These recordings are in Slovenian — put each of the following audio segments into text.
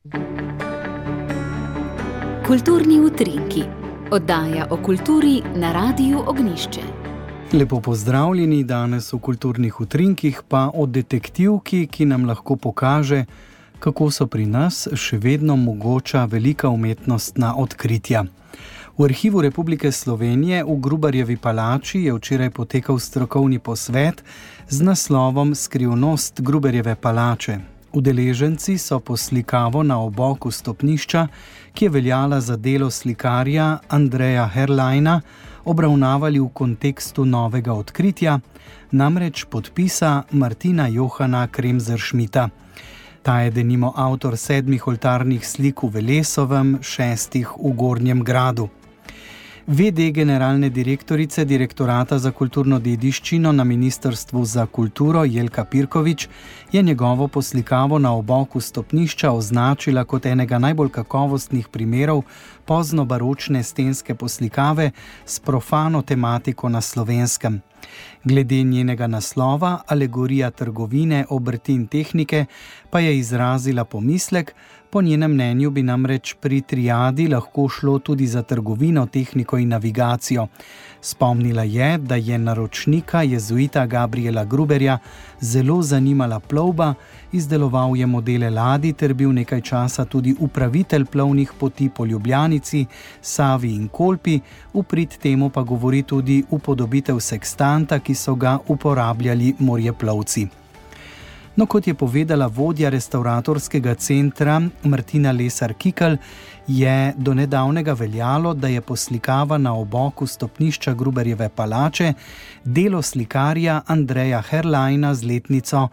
Kulturni utrinki. Oddaja o kulturi na Radiu Ognjišče. Lepo pozdravljeni, danes v Kulturnih utrinkih pa o detektivki, ki nam lahko pokaže, kako so pri nas še vedno mogoča velika umetnostna odkritja. V Arhivu Republike Slovenije v Grubarjevi palači je včeraj potekal strokovni posvet z naslovom Skrivnost Grubarjeve palače. Udeleženci so poslikavo na oboku stopnišča, ki je veljala za delo slikarja Andreja Herrleina, obravnavali v kontekstu novega odkritja, namreč podpisa Martina Johana Kremser-Schmidta. Ta je denimo avtor 7 oltarnih slik v Velesovem, 6 v Gornjem Gradu. VD generalne direktorice Direktorata za kulturno dediščino na Ministrstvu za kulturo Jelka Pirkovič je njegovo poslikavo na oboku stopnišča označila kot enega najbolj kakovostnih primerov poznobaročne stenske poslikave s profano tematiko na Slovenskem. Glede njenega naslova, Alegorija trgovine, obrti in tehnike, pa je izrazila pomislek. Po njenem mnenju bi namreč pri triadi lahko šlo tudi za trgovino, tehniko in navigacijo. Spomnila je, da je naročnika jezuita Gabriela Gruberja zelo zanimala plovba, izdeloval je modele ladij ter bil nekaj časa tudi upravitelj plovnih poti po Ljubljanici, Savi in Kolpi, v prid temu pa govori tudi upodobitev sekstanta, ki so ga uporabljali morjeplovci. No, kot je povedala vodja restavratorskega centra Martina Lesar-Kikl, je do nedavnega veljalo, da je poslikava na oboku stopnišča Grubarjeve palače delo slikarja Andreja Herrleina z letnico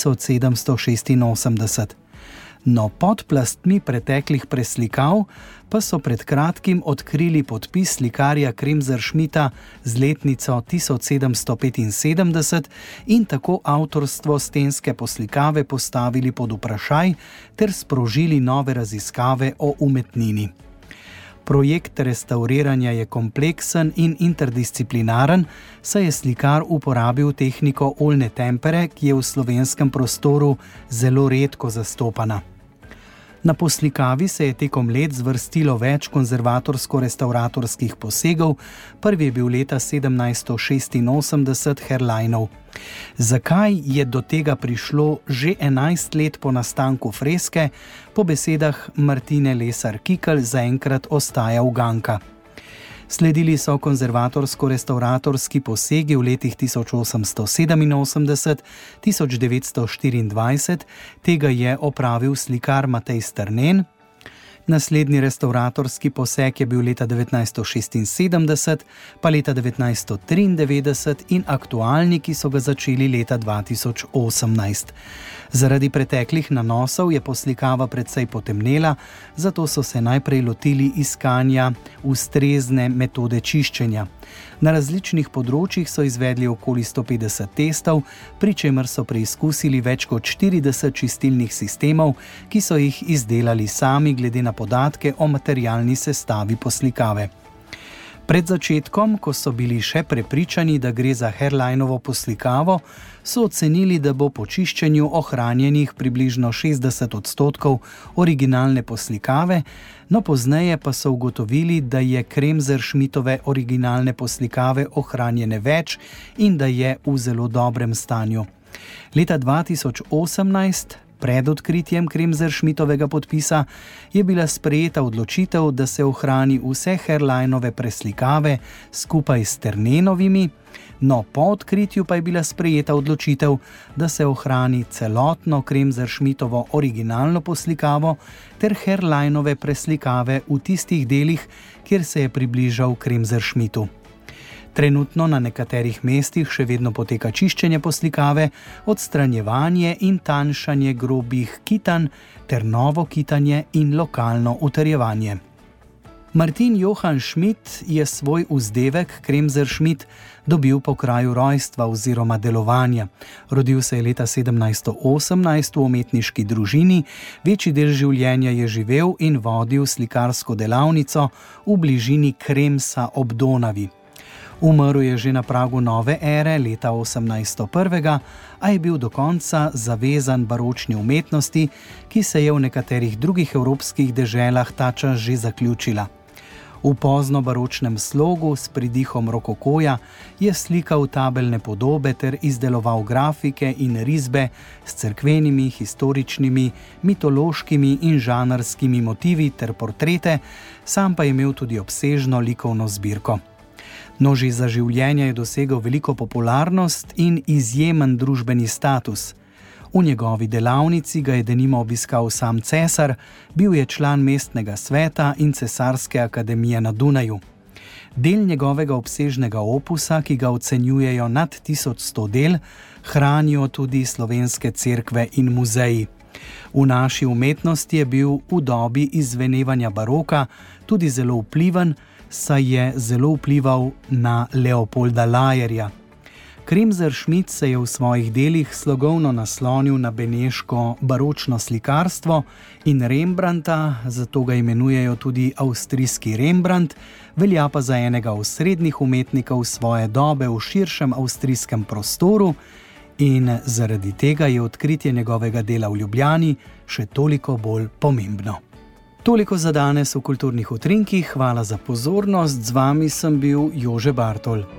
1786. No, pod plastmi preteklih preslikav pa so pred kratkim odkrili podpis slikarja Kremser-Schmidta z letnico 1775 in tako avtorstvo stenske poslikave postavili pod vprašaj ter sprožili nove raziskave o umetnini. Projekt restavriranja je kompleksen in interdisciplinaren, saj je slikar uporabil tehniko oljne tempere, ki je v slovenskem prostoru zelo redko zastopana. Na poslikavi se je tekom let zvrstilo več konzervatorsko-restavratorskih posegov, prvi je bil leta 1786 Herrleinov. Zakaj je do tega prišlo že 11 let po nastanku freske, po besedah Martine Lesar-Kikl zaenkrat ostaja uganka. Sledili so konzervatorsko-restavratorski posegi v letih 1887-1924, tega je opravil slikar Matej Strnen. Naslednji restavratorski poseg je bil leta 1976, pa leta 1993 in aktualni, ki so ga začeli leta 2018. Zaradi preteklih nanosov je poslikava precej potemnela, zato so se najprej lotili iskanja ustrezne metode čiščenja. Na različnih področjih so izvedli okoli 150 testov, pri čemer so preizkusili več kot 40 čistilnih sistemov, ki so jih izdelali sami glede na podatke o materialni sestavi poslikave. Pred začetkom, ko so bili še prepričani, da gre za Herrleinovo poslikavo, so ocenili, da bo po čiščenju ohranjenih približno 60% originalne poslikave, no pozneje pa so ugotovili, da je Kremser-Schmidtove originalne poslikave ohranjene več in da je v zelo dobrem stanju. Leta 2018, pred odkritjem Kremser-Schmidtovega podpisa, je bila sprejeta odločitev, da se ohrani vse Herrleinove preslikave skupaj s Strnenovimi, no po odkritju pa je bila sprejeta odločitev, da se ohrani celotno Kremser-Schmidtovo originalno poslikavo ter Herrleinove preslikave v tistih delih, kjer se je približal Kremser-Schmidtu. Trenutno na nekaterih mestih še vedno poteka čiščenje poslikave, odstranjevanje in tanjšanje grobih kitanj ter novo kitanje in lokalno utrjevanje. Martin Johan Schmidt je svoj vzdevek Kremser-Schmidt dobil po kraju rojstva oziroma delovanja. Rodil se je leta 1718 v umetniški družini, večji del življenja je živel in vodil slikarsko delavnico v bližini Kremsa ob Donavi. Umrl je že na pragu nove ere leta 1801, a je bil do konca zavezan baročni umetnosti, ki se je v nekaterih drugih evropskih deželah ta čas že zaključila. V pozno baročnem slogu s pridihom rokokoja je slikal tabelne podobe ter izdeloval grafike in risbe s cerkvenimi, historičnimi, mitološkimi in žanrskimi motivi ter portrete, sam pa je imel tudi obsežno likovno zbirko. No, že za življenja je dosegel veliko popularnost in izjemen družbeni status. V njegovi delavnici ga je denimo obiskal sam cesar, bil je član mestnega sveta in cesarske akademije na Dunaju. Del njegovega obsežnega opusa, ki ga ocenjujejo nad 1100 del, hranijo tudi slovenske cerkve in muzeji. V naši umetnosti je bil v dobi izvenevanja baroka tudi zelo vpliven, saj je zelo vplival na Leopolda Lajerja. Kremser Schmidt se je v svojih delih slogovno naslonil na beneško baročno slikarstvo in Rembrandta, zato ga imenujejo tudi avstrijski Rembrandt, velja pa za enega osrednjih umetnikov svoje dobe v širšem avstrijskem prostoru in zaradi tega je odkritje njegovega dela v Ljubljani še toliko bolj pomembno. Toliko za danes v Kulturnih utrinkih, hvala za pozornost, z vami sem bil Jože Bartol.